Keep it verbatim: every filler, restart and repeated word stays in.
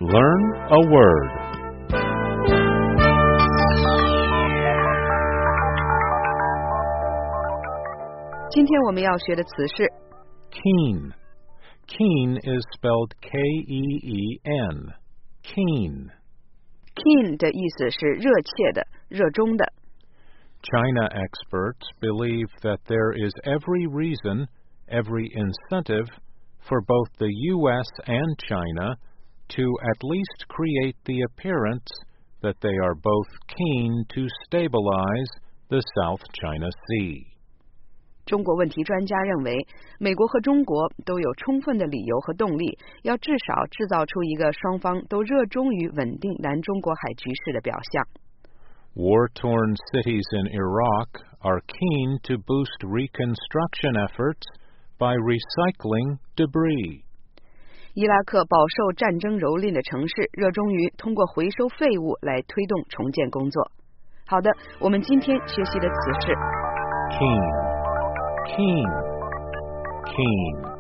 Learn a word. Keen. Keen is spelled K E E N. Keen. Keen 的意思是热切的、热衷的。 China experts believe that there is every reason, every incentive for both the U S and China to at least create the appearance that they are both keen to stabilize the South China Sea. 中国问题专家认为，美国和中国都有充分的理由和动力，要至少制造出一个双方都热衷于稳定南中国海局势的表象。 War-torn cities in Iraq are keen to boost reconstruction efforts by recycling debris. 伊拉克饱受战争蹂躏的城市热衷于通过回收废物来推动重建工作。好的，我们今天学习的词是 Keen. Keen. Keen.